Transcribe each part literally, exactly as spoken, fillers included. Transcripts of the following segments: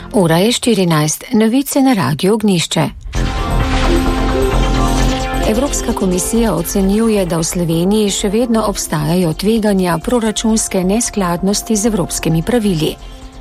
Ura je štirinajst, novice na Radiu Ognjišče. Evropska komisija ocenjuje, da v Sloveniji še vedno obstajajo tveganja proračunske neskladnosti z evropskimi pravili.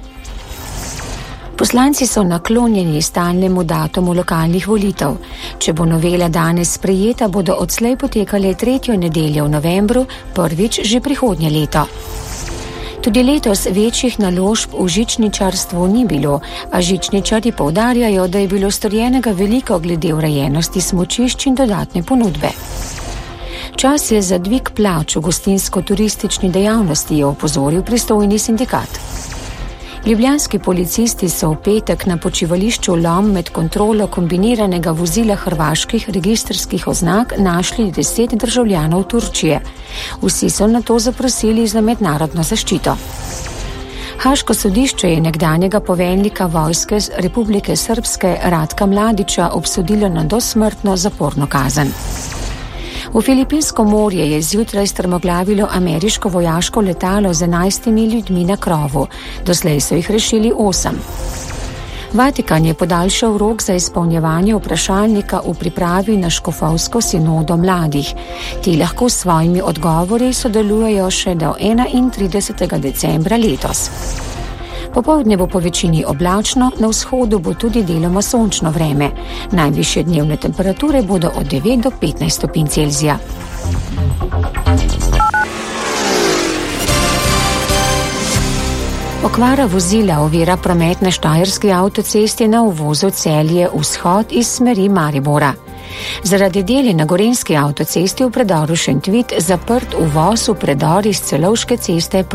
Poslanci so naklonjeni stalnemu datumu lokalnih volitev. Če bo novela danes sprejeta, bodo odslej potekale tretjo nedeljo v novembru, prvič že prihodnje leto. Tudi letos večjih naložb v žičničarstvu ni bilo, a žičničarji poudarjajo, da je bilo storjenega veliko glede urejenosti smučišč in dodatne ponudbe. Čas je za dvig plač v gostinsko-turistični dejavnosti, je opozoril pristojni sindikat. Ljubljanski policisti so v petek na počivališču Lom med kontrolo kombiniranega vozila hrvaških registrskih oznak našli deset državljanov Turčije. Vsi so na to zaprosili za mednarodno zaščito. Haaško sodišče je nekdanjega poveljnika vojske Republike Srpske Ratka Mladića obsodilo na dosmrtno zaporno kazen. V Filipinsko morje je zjutraj strmoglavilo ameriško vojaško letalo z enajstimi ljudmi na krovu. Doslej so jih rešili osem. Vatikan je podaljšal rok za izpolnjevanje vprašalnika v pripravi na škofovsko sinodo mladih. Ti lahko s svojimi odgovori sodelujejo še do enaintridesetega decembra letos. Popoldne bo po večini oblačno, na vzhodu bo tudi deloma sončno vreme. Najvišje dnevne temperature bodo od devet do petnajst stopinj Celzija. Okvara vozila ovira promet na štajerski avtocesti na uvozu Celje vzhod iz smeri Maribora. Zaradi deli na gorenjski avtocesti v predoru Šentvid zaprt uvoz v predor iz Celovške ceste proti